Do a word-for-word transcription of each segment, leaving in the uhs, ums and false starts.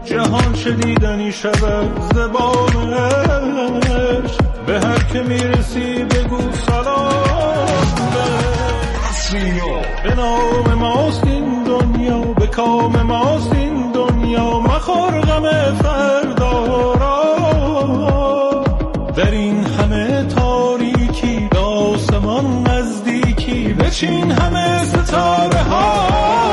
جهان شدیدنی شود زبانش، به هر که میرسی بگو سلام عصرینو. به نام ماست این دنیا، به کام ماست این دنیا، مخور غم فردا را. در این همه تاریکی به آسمان نزدیکی، بچین همه ستاره ها.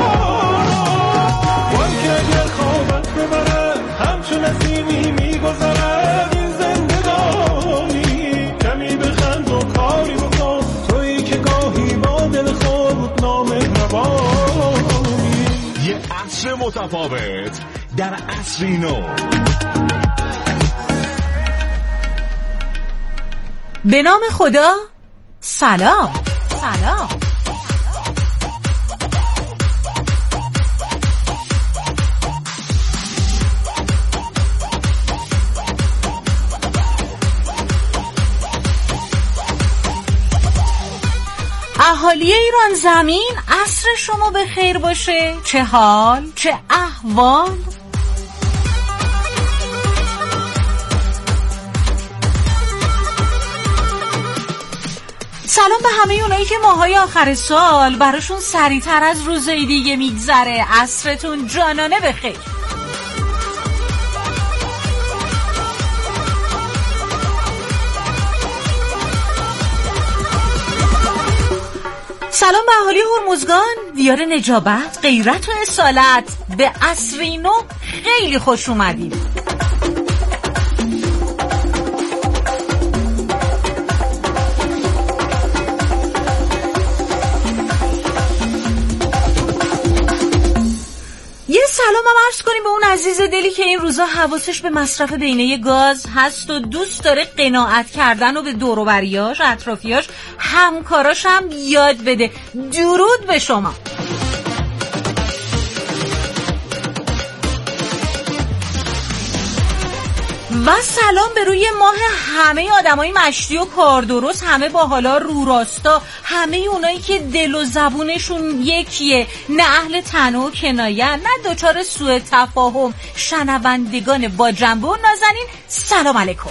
وان که اگر خوابت ببره همچون نسیمی میگذره این زندگانی، کمی بخند و کاری بکن تویی که گاهی با دل خود نامهربانی. یه عصر متفاوت در عصرینو. به نام خدا سلام سلام. اهالی ایران زمین، عصر شما به خیر باشه. چه حال، چه احوال؟ سلام به همه اونایی که ماهای آخر سال براشون سریعتر از روزای دیگه میگذره. عصرتون جانانه بخیر. سلام به اهالی هرمزگان، دیار نجابت، غیرت و اصالت. به عصرینو خیلی خوش اومدید. یه سلام هم عرض کنیم به اون عزیز دلی که این روزا حواسش به مصرف بینه گاز هست و دوست داره قناعت کردن و به دور و بریاش، اطرافیاش، همکاراش هم یاد بده. درود به شما. و سلام به روی ماه همه آدمای مشتی و کار درست، همه با حالا رو راستا، همه اونایی که دل و زبونشون یکیه، نه اهل طعنه و کنایه، نه دچار سوء تفاهم، شنوندگان با جنبه و نازنین. سلام علیکم.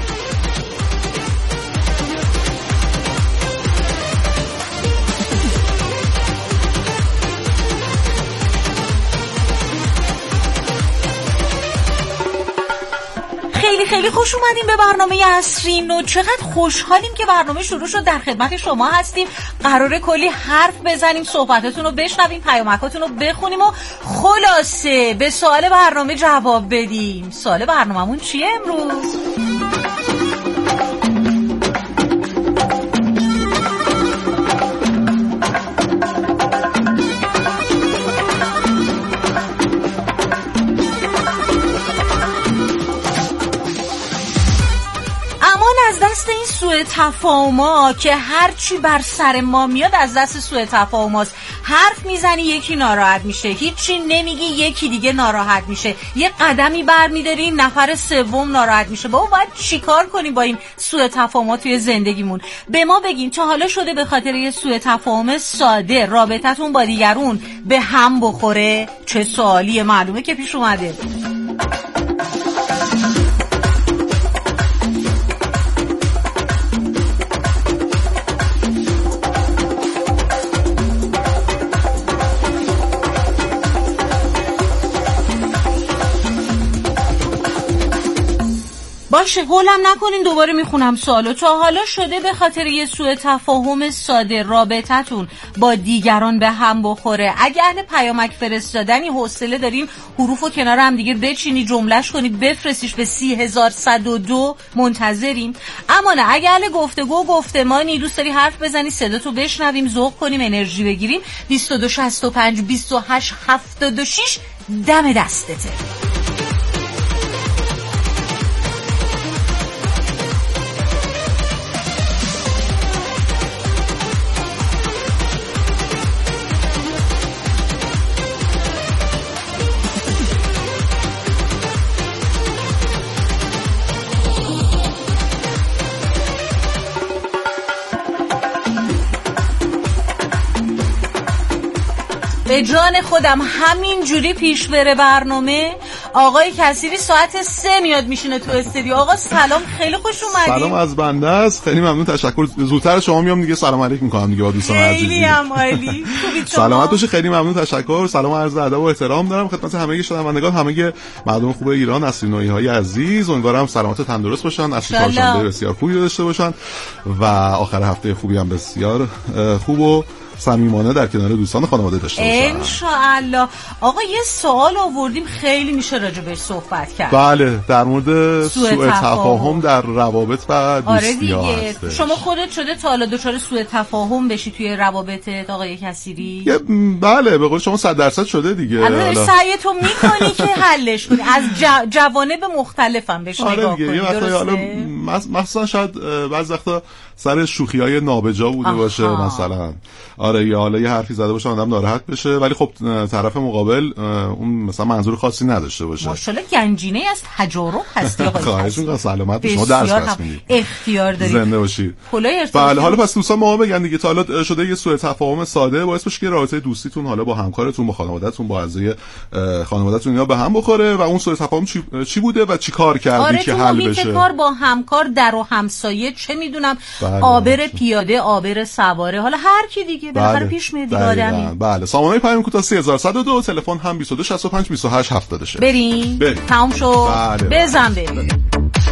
خیلی خیلی خوش اومدیم به برنامه عصرینو. چقدر خوشحالیم که برنامه شروع شد، در خدمت شما هستیم. قراره کلی حرف بزنیم، صحبتاتون رو بشنویم، پیامکاتون رو بخونیم و خلاصه به سوال برنامه جواب بدیم. سوال برنامه‌مون چیه امروز؟ از دست این سوء تفاهم‌ها که هرچی بر سر ما میاد از دست سوء تفاهم‌هاست. حرف میزنی یکی ناراحت میشه، هیچی نمیگی یکی دیگه ناراحت میشه، یه قدمی برمیداری نفر سوم ناراحت میشه. بابا باید چیکار کنیم با این سوء تفاهم‌ها توی زندگیمون؟ به ما بگین تا حالا شده به خاطر یه سوء تفاهم ساده رابطتون با دیگرون به هم بخوره؟ چه سوالیه، معلومه که پیش اومده. باشه هولم نکنین، دوباره میخونم سوالو. تا حالا شده به خاطر یه سوء تفاهم ساده رابطتون با دیگران به هم بخوره؟ اگه اهل پیامک فرستادنی، حوصله دارین حروفو کنار هم دیگه بچینی، جملهش کنی، بفرستیش به سی هزار صد و دو، منتظریم. اما نه، اگه اهل گفتگو و گفتمانی، دوست داری حرف بزنی، صداتو بشنویم، ذوق کنیم، انرژی بگیریم، بیست و دو شصت و پنج بیست و هشت هفتاد و شش دم دستته. به جان خودم همین اینجوری پیش بره برنامه. آقای کثیری ساعت سه میاد میشینه تو استودیو. آقا سلام، خیلی خوش اومدید. سلام از بنده است، خیلی ممنون، تشکر. زودتر شما میام دیگه سلام علیک میکنم دیگه با دوستان عزیزی. خیلی هم عالی. خوبید شما؟ سلامت باشید، خیلی ممنون، تشکر. سلام و عرض ادب و احترام دارم خدمت همه شنوندگان، همه مردم خوب ایران، نسل نوئی های عزیز. امیدوارم سلامت و تندرست باشن، اصل کارشنبه بسیار خوبی داشته باشن و آخر هفته خوبی هم بسیار خوب و صمیمانه در کنار دوستان و خانواده داشته باشن ان شاء الله. آقا یه سوال آوردیم خیلی میشه راجع بهش صحبت کرد. بله، در مورد سوء تفاهم در روابط و دوستی ها هستش. شما خودت شده تا حالا دچار سوء تفاهم بشی توی روابطت آقای کثیری؟ بله، به قول شما صد درصد شده دیگه. الان سعیتو میکنی که حلش کنی، از ج... جوانب مختلفم بهش نگاه کنی. درسته؟ مثلا شاید بعضی وقتا سر شوخی‌های نابجا بوده آها. باشه مثلا. آره، یا حالا یه حرفی زده باشه آدم ناراحت بشه، ولی خب طرف مقابل اون مثلا منظور خاصی نداشته باشه. ماشاءالله گنجینه از تجارب هستی آقای. خواهش می‌کنم، سلامت شما درس پس میدید. اختیار دارید. زنده باشید. بله، حالا پس دوستان ما بگن دیگه، تا حالا شده یه سوء تفاهم ساده باعث بشه که رابطه دوستیتون حالا با همکارتون، با خانواده‌تون، با اعضای خانواده‌تون اینا به هم بخوره و اون سوء تفاهم چی, چی بوده و چیکار کردی آره که حل بشه. آره، کار با همکار، در و همسایه، چه میدونم، آبر پیاده، آبر سواره، حالا هر کی دیگه بالاخره پیش میاد دیگه آدمی. بله، سامانه پیام کوتاه سه هزار و صد و دو، تلفن هم بیست و دو شصت و پنج بیست و هشت هفتاد و شش. بریم بریم تموم شو. بله. بزن بریم.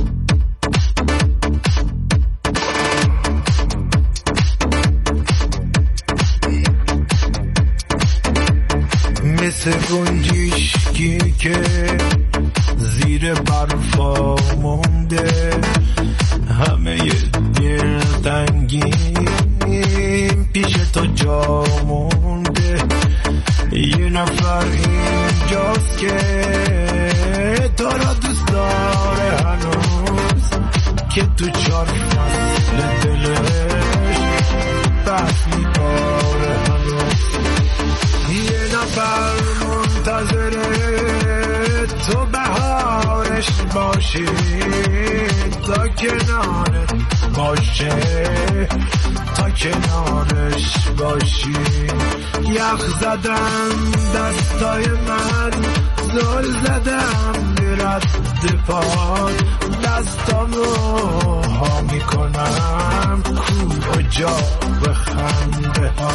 مثل گنجشکی که زیر برفا مونده، همه دل تنگیم پیش تو جا مونده. یه نفر اینجاست که تو را دوست داره هنوز، که تو چار فصل دلش بحث میباره هنوز. یه نفر منتظره تو بهارش باشی، تا کنارت باشه، تا کنارش باشی. یخ زدم دستای من، زل زدم به رد پاد، دستامو ها میکنم کو جا به خنده ها.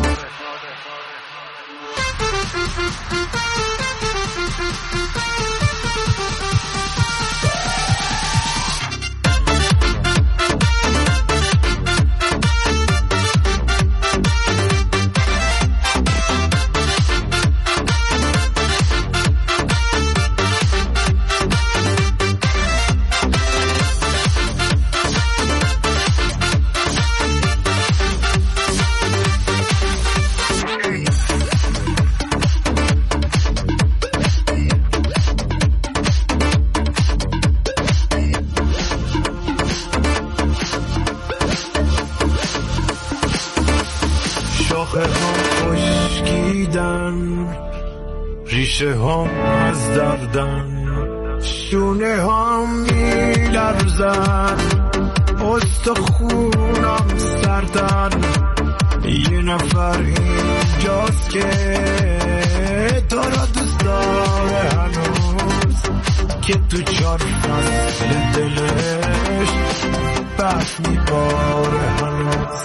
ریشه هم از دردن، شونه هم می لرزن، استخونم سردن. یه نفر اینجاست که تو را دوست داره هنوز، که تو چار فصل دلش بحث میباره هنوز.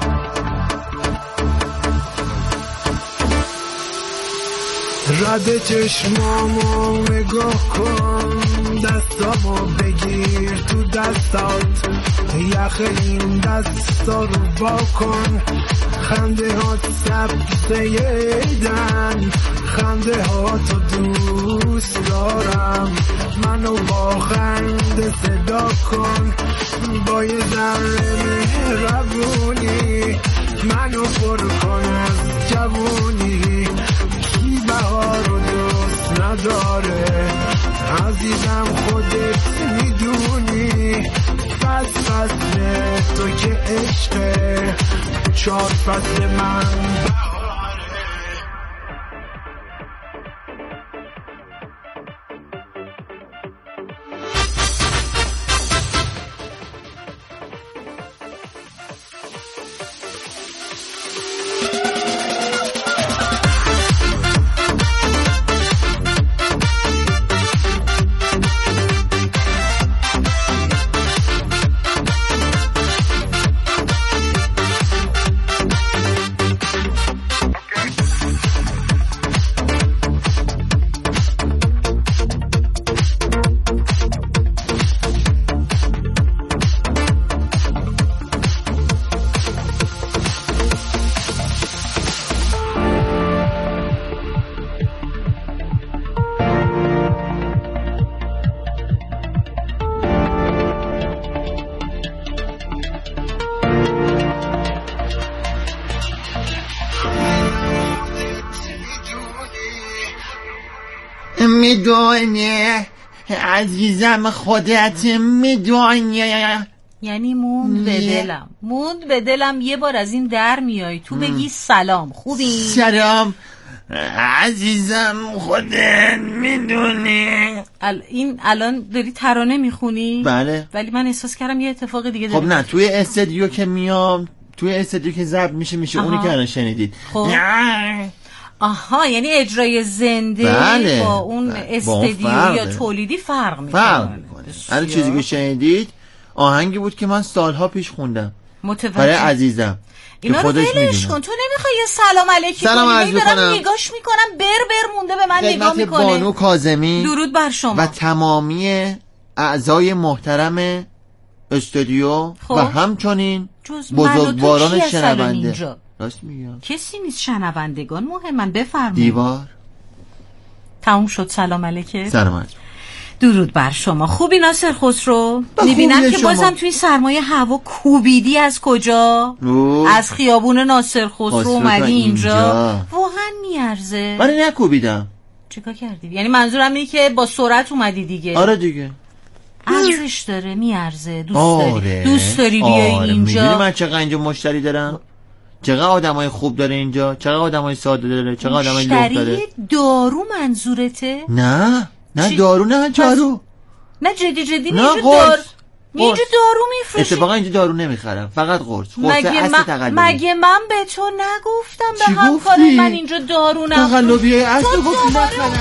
رد چشمامو نگاه کن، دستامو بگیر تو دستات، یخ این دستا رو با کن. خنده ها سبزه ایدن، خنده ها تو دوست دارم. منو با خنده صدا کن، با یه ذره مهربونی منو پر کن از جوونی. بهار رو دوست نداره عزیزم، خودت میدونی. پس فصل تو که عشقه، چار فصل من میدونی عزیزم، خودت میدونی. یعنی موند به دلم موند به دلم یه بار از این در میای تو بگی سلام، خوبی؟ سلام عزیزم، خودت میدونی. ال... این الان داری ترانه میخونی؟ بله. ولی من احساس کردم یه اتفاق دیگه داره. خب نه، توی استودیو که میام، توی استودیو که ضبط میشه میشه اونی که الان شنیدید. خب. آها، یعنی اجرای زنده بله. با اون استودیو یا تولیدی فرق میکنه. فرق میکنه. الان چیزی که شنیدید آهنگی بود که من سالها پیش خوندم. متوجه. برای عزیزم اینا رو ولش کن، تو نمیخوای یه سلام علیکی سلام کنی؟ عرض میبرم میکنم، نگاش میکنم بر بر مونده به من نگاه میکنه. خدمت بانو کاظمی درود بر شما و تمامی اعضای محترم استودیو خب. و همچنین بزرگواران شنونده. راست میگم، کسی نیست، شنوندگان مهمن. بفرمایید. دیوار تموم شد. سلام علیکم. سلام علیکم. درود بر شما. خوبی ناصر خسرو؟ میبینم که بازم توی سرمایه هوا کوبیدی. از کجا؟ اوه. از خیابون ناصر خسرو اومدی اینجا. واقعا میارزه؟ ولی نکوبیدم. چیکار کردی؟ یعنی منظورم اینه که با سرعت اومدی دیگه. آره دیگه، ارزش داره، میارزه. دوست آره. داری دوست داری بیای آره. اینجا. میدونی من چقدر اینجا مشتری دارم؟ چقدر آدمای خوب داره اینجا، چقدر آدمای ساده داره، چقدر آدمای لوح داره. مشتری دارو منظورته؟ نه نه چی؟ دارو، نه جارو. نه جدی جدی نه اینجا قرص. دار... اینجا دارو میفروشی؟ اتفاقا اینجا دارو نمیخرم، فقط قرص. مگه من مگه من به تو نگفتم به همکار من اینجا دارو نفروشی؟ تقلبی اصل گفتی نخرم.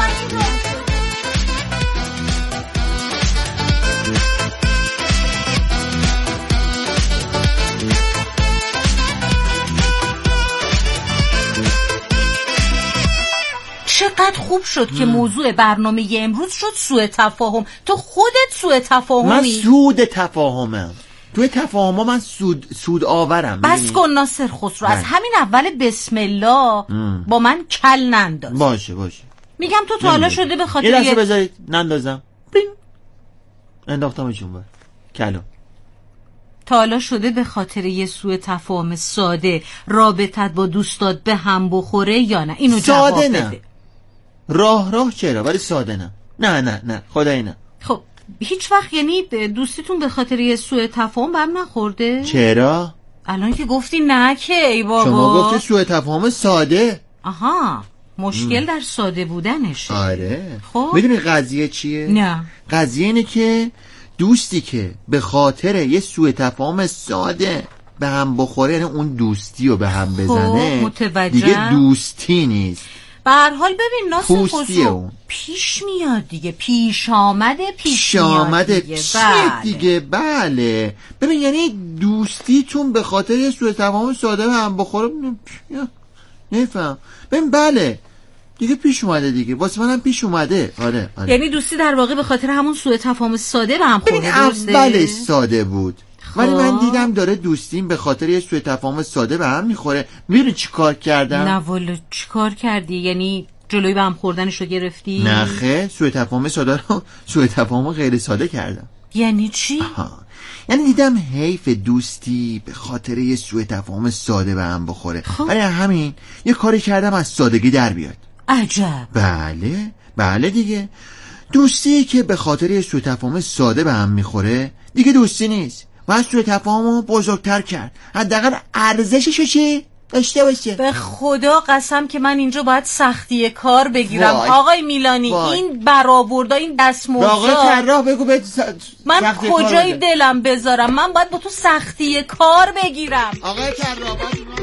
چقدر خوب شد که موضوع برنامه امروز شد سوء تفاهم. تو خودت سوء تفاهمی. من سود تفاهمم. توی تفاهم من سود سود آورم. بس کن ناصر خسرو، از همین اول بسم الله ام. با من کل ننداز. باشه باشه. میگم تو تا حالا شده به خاطر یه لحظه بذارید نندازم. بینگ. انداختم جون کلو. تا حالا شده به خاطر یه سوء تفاهم ساده رابطت با دوستات به هم بخوره یا نه؟ اینو جواب بده. نه. راه راه چرا، ولی ساده نه. نه نه نه خدایی نه. خب هیچ وقت یعنی دوستیتون به خاطر یه سوء تفاهم بهم نخورده؟ چرا؟ الان که گفتی نه که ای بابا. شما گفتی سوء تفاهم ساده. آها، مشکل ام. در ساده بودنشه. آره. خب میدونی قضیه چیه؟ نه. قضیه اینه که دوستی که به خاطر یه سوء تفاهم ساده به هم بخوره، یعنی اون دوستی رو به هم بزنه، متوجه. دیگه دوستی نیست. به هر حال ببین ناصر خسرو، پیش میاد دیگه، پیش آمده پیش, پیش آمده دیگه. بله. دیگه بله. ببین یعنی دوستیتون به خاطر یه سوء تفاهم ساده به هم بخوره، نفهم. ببین بله دیگه پیش اومده دیگه، واسه منم پیش اومده. آره آره. یعنی دوستی در واقع به خاطر همون سوء تفاهم ساده به هم خورده. اولش ساده بود، ولی من دیدم داره دوستیم به خاطر یه سوء تفاهم ساده به هم میخوره. میره چی کار کردم؟ نه والا چی کار کردی؟ یعنی جلوی به هم خوردنشو گرفتی؟ نه خیر، سوء تفاهم ساده رو سوء تفاهم غیر ساده کردم. یعنی چی؟ آها. یعنی دیدم حیف دوستی به خاطر یه سوء تفاهم ساده به هم بخوره، ولی همین یه کاری کردم از سادگی در بیاد. عجب. بله بله دیگه. دوستی که به خاطر یه سوء تفاهم ساده به هم میخوره دیگه دوستی نیست، باید سوء تفاهمو بزرگتر کرد، حداقل ارزششو چی داشته باشه. به خدا قسم که من اینجا باید سختی کار بگیرم. وای. آقای میلانی وای. این برآوردا، این دستمزد، آقای طراح بگو به س... من کجای دلم بذارم؟ من باید با تو سختی کار بگیرم. آقای طراح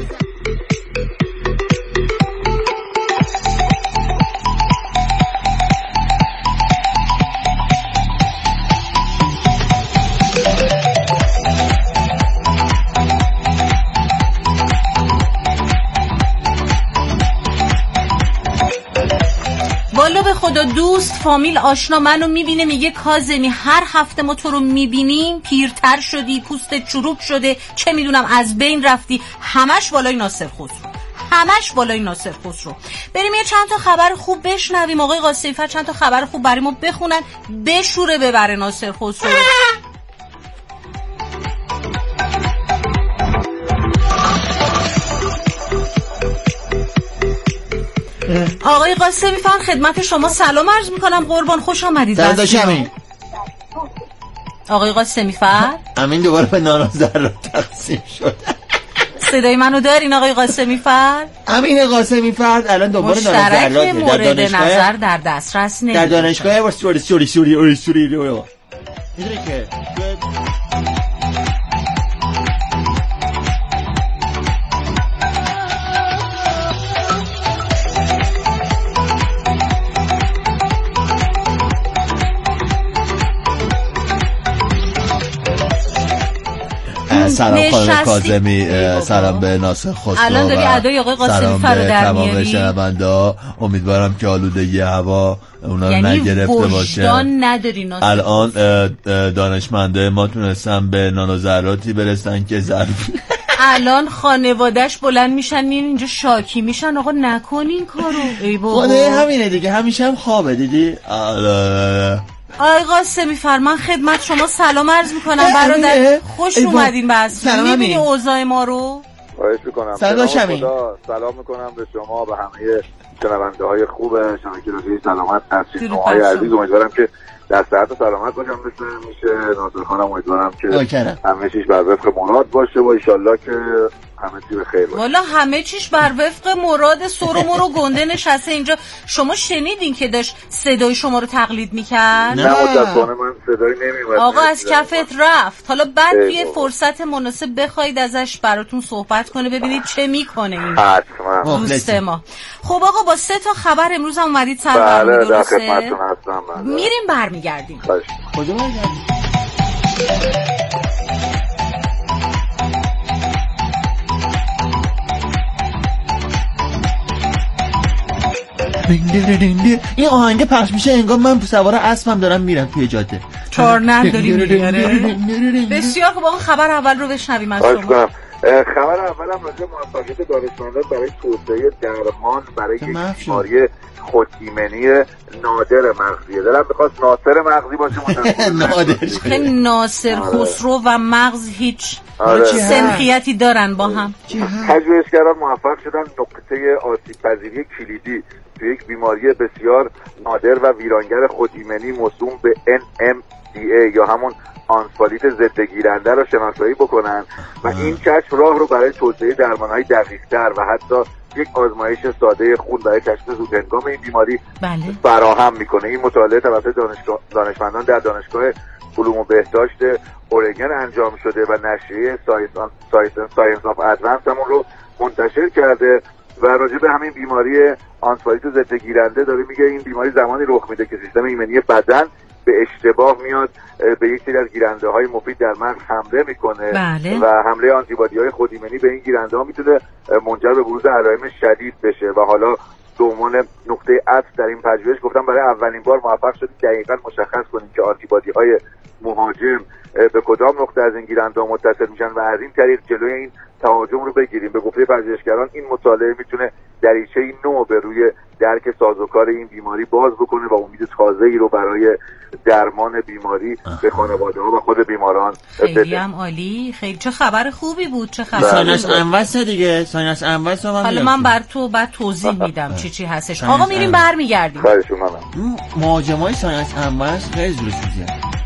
والا به خدا دوست، فامیل، آشنا منو میبینه میگه کاظمی هر هفته ما تو رو میبینیم پیرتر شدی، پوستت چروک شده، چه میدونم از بین رفتی. همش بالای ناصر خسرو، همش بالای ناصر خسرو. بریم یه چند تا خبر خوب بشنویم. آقای قاسمی فر چند تا خبر خوب برای ما بخونن، بشوره ببره ناصر خسرو. آقای قاسمی فرد خدمت شما سلام عرض میکنم قربان، خوش آمدید. سلام داشت امین. آقای قاسمی فرد امین دوباره به نانا ذرات تقسیم شد. صدای منو دارین آقای قاسمی فرد؟ امین قاسمی فرد الان دوباره نانا ذرات مشترک مورد نظر در دسترس نمیده. در دانشگاه واسطوری سوری سوری اوری سوری رو میدونی که سلام خانم کاظمی، سلام به ناصر خسرو. الان داری ادای آقای قاسمی فرو در میاری. تمام شنوندا، امیدوارم که آلودگی هوا اونا یعنی نگرفته باشه. یعنی نداری ناصر. الان دانشمنده ما تونستن به نانو ذراتی برسن که ظرف الان خانواده‌اش بلند میشن میرن اینجا شاکی میشن آقا نکنین کارو. ای بابا خونه همینه دیگه، همیشه هم خوابه دیدی. آقای قاسمی فرمان خدمت شما سلام عرض میکنم برادر، خوش اومدین. بس میبینی اوضاع ما رو. خواهش میکنم. سلام شمی. سلام میکنم به شما، به همه شنونده های خوب شبکه رادیویی سلامت نسرین های عزیز. امیدوارم که در صحت و سلامت باشم مثل میشه. ناصر خانم امیدوارم که همه چیش بر وفق مراد باشه و ان شاءالله که همه چی بخیر باشه. والا همه چیش بر وفق مراد. سرو مرو گنده نشسته اینجا. شما شنیدین که داشت صدای شما رو تقلید میکرد؟ نه متاسفانه من صدایی نمیومد. آقا از کفت رفت. حالا بعد یه فرصت مناسب بخواید ازش براتون صحبت کنه ببینید چه میکنه این حتما دوست ما. خب آقا با سه تا خبر امروز هم اومدید سر برنامه. بله در خدمتتون هستم. میریم برمیگردیم. کجا برمیگردیم؟ این آهنگ پخش میشه انگار من سوار اسبم دارم میرم توی جاده. چارنر داری میری. بسیار خب آقا خبر اول رو بشنویم از شما. خبر اولم راجع به موفقیت دانشمندان برای توسعه درمان برای یک بیماری خودایمنی نادر مغزیه. دلم می‌خواست ناصر مغزی باشه. نادر خیلی ناصر خسرو و مغز هیچ سنخیتی دارن با هم. پژوهشگران موفق شدن نقطه آسیب پذیری کلیدی توی یک بیماری بسیار نادر و ویرانگر خودایمنی موسوم به ان ام دی ای یا همون آنسفالیت ضد گیرنده رو شناسایی بکنن و این کشف راه رو برای توسعه درمان‌های دقیق‌تر و حتی یک آزمایش ساده خون برای کشف زودهنگام این بیماری بله. فراهم میکنه. این مطالعه توسط دانشگاه دانشمندان در دانشگاه علوم و بهداشت اورگن انجام شده و نشریه ساینس آف ادوانس همون رو منتشر کرده و راجع به همین بیماری آنسفالیت ضد گیرنده داره میگه این بیماری زمانی رخ میده که سیستم ایمنی بدن به اشتباه میاد به یک سری از گیرنده های مفید در مغز حمله میکنه بله. و حمله آنتیبادی های خودایمنی به این گیرنده ها میتونه منجر به بروز علائم شدید بشه و حالا به عنوان نقطه عطف در این پژوهش گفتم برای اولین بار موفق شدیم دقیقاً مشخص کنیم که آنتیبادی های مهاجم به کدام نقطه از این گیرنده ها متصل میشن و از این طریق جلوی این تهاجم رو بگیریم. به گفته پژوهشگران این مطالعه میتونه دریچه نو به روی درک سازوکار این بیماری باز بکنه و امید تازه‌ای رو برای درمان بیماری به خانواده‌ها و خود بیماران بده. خیلی هم عالی. خیلی چه خبر خوبی بود. چه خبر ساینس انوس دیگه. ساینس انوس رو حالا من بر تو بعد توضیح میدم چی چی هستش. آقا میریم برمیگردیم. خواهش می‌کنم. مهاجمای ساینس انوس خیلی زور سوزیه.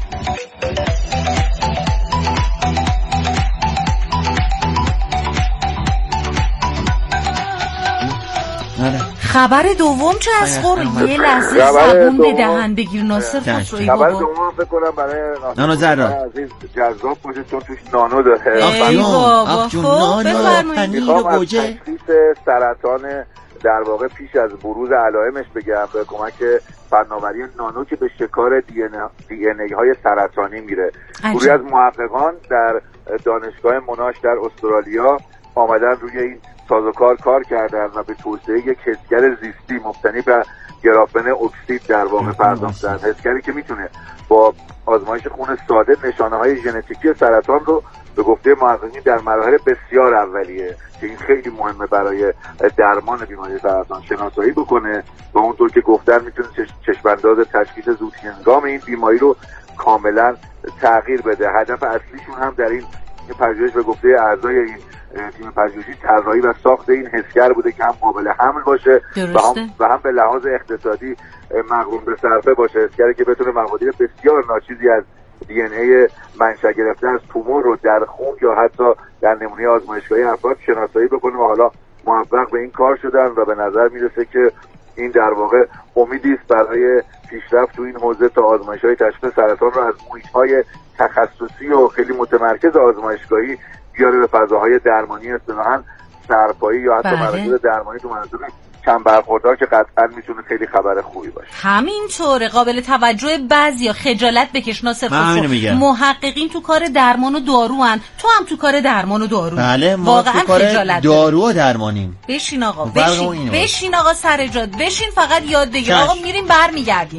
خبر دوم چه از خور یه لحظه زبون به دهن بگیر ناصر خسروی بابا. خبر دوم فکر کنم برای نانو ذرات عزیز جذاب باشه چون توش نانو داره. ای بابا خب بفرمایید. میخوام از تشخیص سرطان در واقع پیش از بروز علائمش بگم به کمک فناوری نانو که به شکار دی ان ای های سرطانی میره. گروهی از محققان در دانشگاه موناش در استرالیا آمدن روی این سازوکار کار کردن و به توسعه یک حسگر زیستی مبتنی بر گرافن اکسید در واقع پرداختن. حسگری که میتونه با آزمایش خون ساده نشانه های ژنتیکی سرطان رو به گفته محققین در مراحل بسیار اولیه که این خیلی مهمه برای درمان بیماری سرطان شناسایی بکنه و اونطور که گفتن میتونه چشمانداز تشخیص زودهنگام این بیماری رو کاملا تغییر بده. هدف اصلیشون هم در این پژوهش به گفته اعضای این تیم پژوهشی طراحی و ساخت این حسگر بوده که هم قابل حمل باشه و هم, و هم به لحاظ اقتصادی مقرون به صرفه باشه، حسگری که بتونه مقادیر بسیار ناچیزی از دی ان ای منشأ گرفته از تومور رو در خون یا حتی در نمونه آزمایشگاهی افراد شناسایی بکنه و حالا موفق به این کار شدن و به نظر میرسه که این در واقع امیدی است برای پیشرفت تو این حوزه تا آزمایش‌های تشخیص سرطان رو از محیط‌های تخصصی و خیلی متمرکز آزمایشگاهی بیاره به فضاهای درمانی اصطلاحاً سرپایی یا حتی مراکز درمانی تو مناطق کم برخوردار که قطعا میتونه خیلی خبر خوبی باشه. همینطوره. قابل توجه بعضیا خجالت بکش ناصر خسرو، محققین تو کار درمان و دارو ان، تو هم تو کار درمان و دارو. بله ما واقعا تو کار دارو و درمانیم. بشین آقا بشین بشین آقا سر جات بشین، فقط یاد بگیر. آقا میریم برمیگردیم.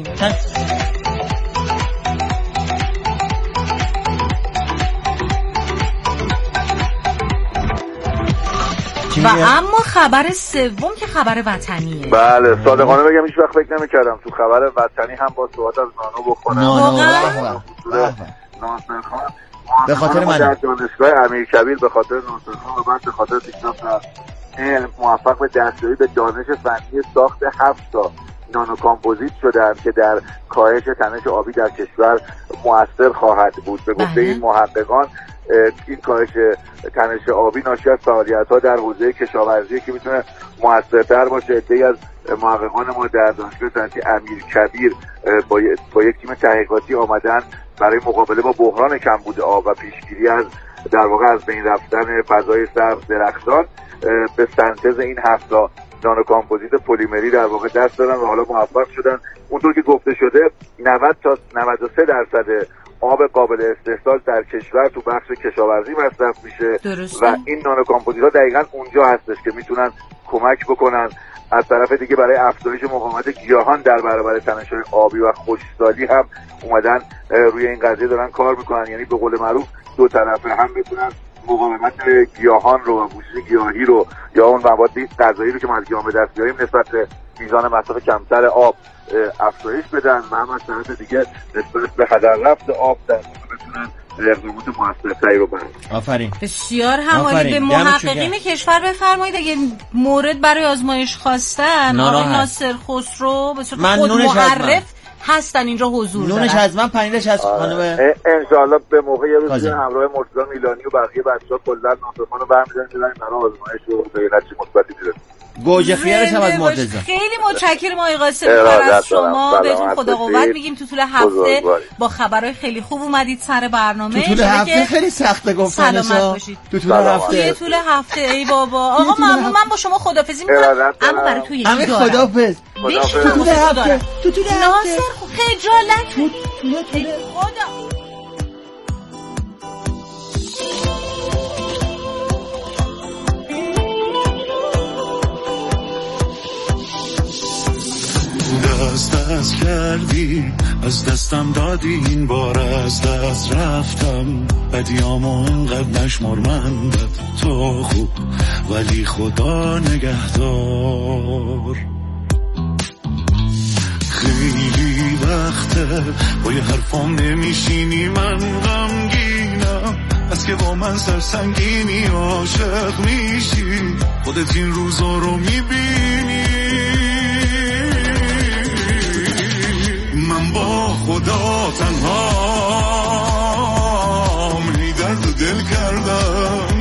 و اما خبر سوم که خبر وطنیه. بله صادقانه بگم هیچ وقت فکر نمی‌کردم تو خبر وطنی هم با صحبت از نانو بخونم. واقعا ناصر خان به خاطر من در دانشگاه امیرکبیر به خاطر ناصر خان و بعد به خاطر پیشرفت علم موفق به دستیابی به دانش فنی ساخت هفت تا نانو کامپوزیت شدند که در کاهش تنش آبی در کشور مؤثر خواهد بود. به گفته این محققان این کاهش تنش آبی ناشی از فعالیت‌ها در حوزه کشاورزی که میتونه موثرتر باشه. عده‌ای از محققان ما در دانشگاه صنعتی امیرکبیر با, با یک تیم تحقیقاتی آمدن برای مقابله با بحران کمبود آب و پیشگیری از در واقع از بین رفتن فضای سبز درختان به سنتز این هفت تا نانو کامپوزیت پلیمری در واقع دست دادن و حالا موفق شدن. اونطور که گفته شده نود تا نود و سه درصد آب قابل استحصال در کشور تو بخش کشاورزی مصرف میشه درسته. و این نانو کامپوزیت ها دقیقاً اونجا هستش که میتونن کمک بکنن. از طرف دیگه برای افزایش مقاومت گیاهان در برابر تنش‌های آبی و خشکسالی هم اومدن روی این قضیه دارن کار میکنن، یعنی به قول معروف دو طرفه هم بتونن مقاومت گیاهان رو و پوشش گیاهی رو یا اون مواد غذایی رو که ما از گیاهان به دست بیاریم نسبت به میزان مصرف کمتر آب افزایش بدن و هم از طرف دیگه نسبت به هدر رفت آب در بتونن اقدامات موثرتری رو برن. آفرین. بسیار همالی. به محققین کشور بفرمایید اگه مورد برای آزمایش خواستن آقای ناصر خسرو به صورت خود معرف هستن اینجا حضور دارن. نونش از من پنیرش از خانم ان شاء الله به موقع یه روز همراه مرتضی میلانی و بقیه بچه‌ها کلا ناصر خانو برمی‌دارن می‌ذارن برای آزمایش و به نتیجه مثبتی میرسن. گوجه خیارش هم از مرتضی. خیلی متشکرم آقای قاسمی از شما. بهتون خدا قوت میگیم. تو طول هفته با خبرهای خیلی خوب اومدید سر برنامه. تو طول هفته خیلی سخته گفتنش. تو طول هفته. تو طول هفته ای بابا. آقا من من با شما خدافظی می‌کنم. اما برای تو یکی همین خدافظ. تو طول هفته. تو طول هفته. ناصر خجالت. تو طول خدا. دست دست کردی از دستم دادی این بار از دست رفتم بدیامو انقدر نشمار من بد تو خوب ولی خدا نگهدار. خیلی وقته با یه حرفام نمیشینی من غمگینم از که با من سرسنگینی عاشق میشی خودت این روزا رو میبینی. من با خدا تنهام هی درد و دل کردم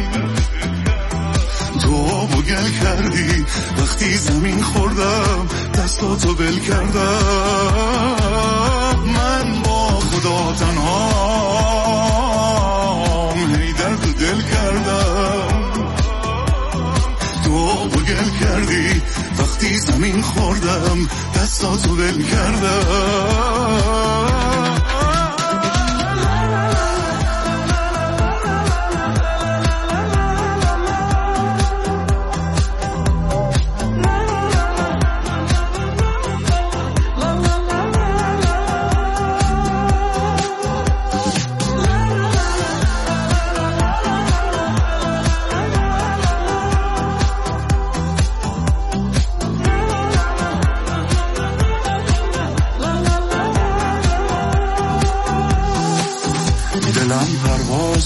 تو بگل کردی وقتی زمین خوردم دستاتو بل کردم. من با خدا تنهام هی درد و دل کردم تو بگل کردی وقتی زمین خوردم دستاتو بل کردم.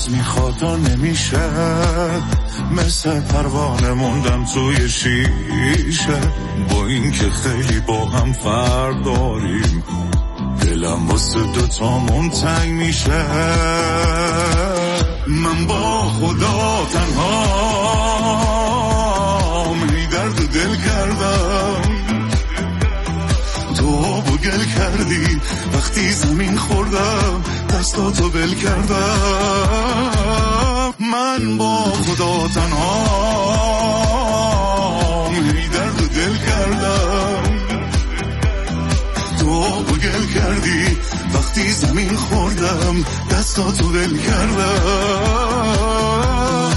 دلت میخواد و نمیشه، مثل پروانه موندم توی شیشه. با این که خیلی با هم فرق داریم، دلم واسه دوتامون تنگ میشه. من با خدا تنهام، هی درد دل کردم، تو آب و گل کردی وقتی زمین خوردم، دستاتو بل کردم. من با خدا تنهام، هی درد و دل کردم، تو آب و گل کردی وقتی زمین خوردم، دستاتو بل کردم.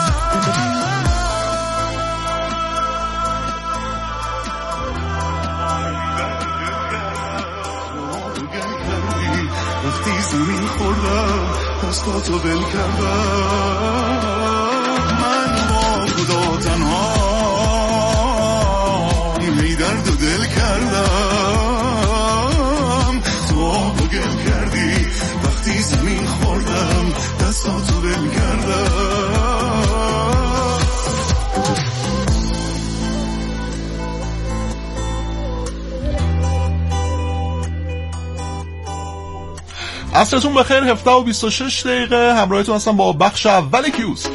وقتی زمین خوردم دستاتو بل کردم. من با خدا تنهام، هی درد و دل کردم، تو آب و گل کردی وقتی زمین خوردم، دستاتو بل کردم. عصرتون بخیر. هفده و بیست و شش دقیقه همراهتون هستم با بخش اول کیوسک.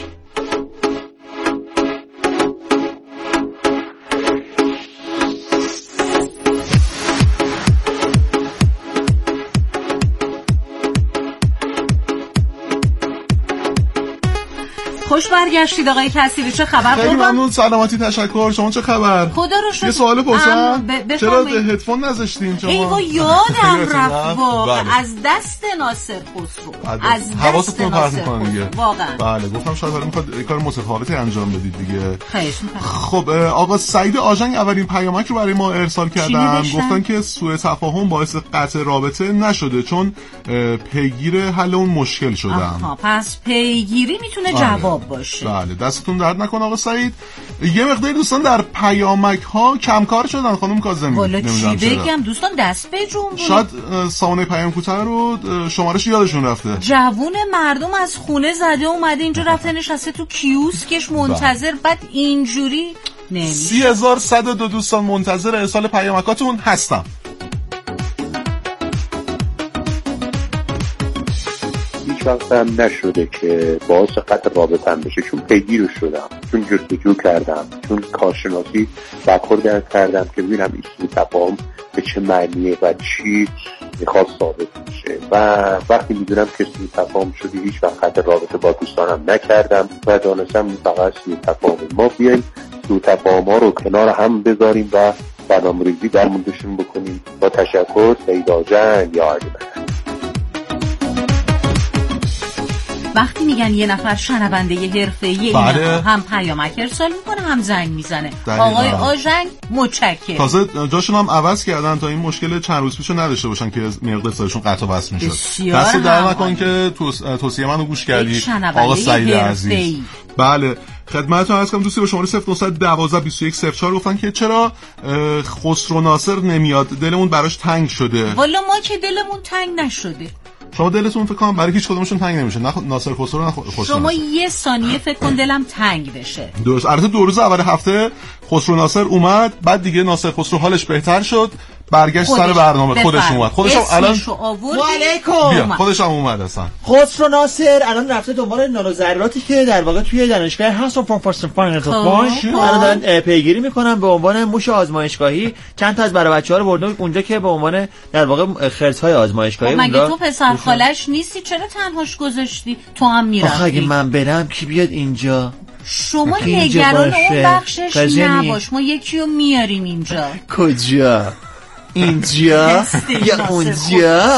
خوش برگشتید آقای کثیری، چه خبر؟ خیلی ممنون، سلامتی، تشکر. شما چه خبر؟ خدا رو شکر. یه سوال پرسم، ب... چرا هدفون نذاشتین شما؟ ایوا یادم رفت واقعا. بله. از دست ناصر خسرو، از دست حواستون پرت می‌کنه دیگه. واقعا بله، گفتم شاید حالا می‌خواد کار متفاوتی انجام بدید دیگه. خیلی می‌کنم. خب آقا سعید آژنگ اولین پیامک رو برای ما ارسال کردن، گفتن که سوء تفاهم باعث قطع رابطه نشده چون پیگیر حل اون مشکل شدن. آها، پس پیگیری میتونه جواب باشه. بله، دستتون درد نکنه آقا سعید. یه مقدار دوستان در پیامک ها کم کار شدن خانم کاظمی. والا چی بگم دوستان، دست به جون بود. شاید سامانه پیام کوتاه رو شمارش یادشون رفته. جوون مردم از خونه زده اومده اینجا رفته نشسته تو کیوسکش منتظر، بعد اینجوری نمیشه. سی هزار و صد و دو دوستان منتظر ارسال پیامکاتون هستم. هیچ وقت هم نشده که باعث قطع رابطه‌ام بشه، چون پیگیر شدم، چون جستجو کردم، چون کارشناسی برخوردن کردم که ببینم این سوء تفاهم به چه معنیه و چی میخواد ثابت بشه. و وقتی میدونم که سوء تفاهم شده، هیچ وقت قطع رابطه با دوستانم نکردم و دانستم فقط سوء تفاهم. ما بیایم سوء تفاهم ها رو کنار هم بذاریم و برنامه‌ریزی در موردشون بکنیم. با تشکر، سعید آژنگ یا علی. وقتی میگن یه نفر شنونده حرفه‌ای، بله. هم پیامک ارسال میکنه هم زنگ میزنه. آقای آژنگ متشکرم. تازه جاشون هم عوض کردن تا این مشکل چند روز پیشو نداشته باشن که مقدار سایشون قطع و وصل میشد. دست در نکن که توصیه منو گوش کردی آقا سعید عزیز. بله، خدمتتون عرض کنم دوستی با شماره صفر نه یک دو بیست و یک صفر چهار گفتن که چرا خسرو ناصر نمیاد، دلمون براش تنگ شده. والا ما که دلمون تنگ نشده. شما دلتون فکر کنم برای هیچ کدومشون تنگ نمیشه، نه ناصر خسرو نه خسرو. شما یه ثانیه فکر کن دلم تنگ بشه. درست. البته دو روز اول هفته خسرو ناصر اومد، بعد دیگه ناصر خسرو حالش بهتر شد، برگشت سر برنامه. خودش اومد، خودش هم الان وعلیکم خودش هم اومد اصلا. خسرو ناصر الان رفته دنبال نانو ذراتی که در واقع توی دانشگاه هستون فور فورست فاینال باش الان دارن پیگیری میکنن به عنوان موش آزمایشگاهی. چند تا از برای بچه‌ها رو برده اونجا که به عنوان در واقع خرس‌های آزمایشگاهی. مگه تو پسر خالش نیستی؟ چرا تنهاش گذاشتی؟ تو هم میرفتی. آخه اگه من برم کی بیاد اینجا؟ شما نگران اون بخشش نباش، ما یکی رو میاریم اینجا. کجا؟ اینجا یا اونجا؟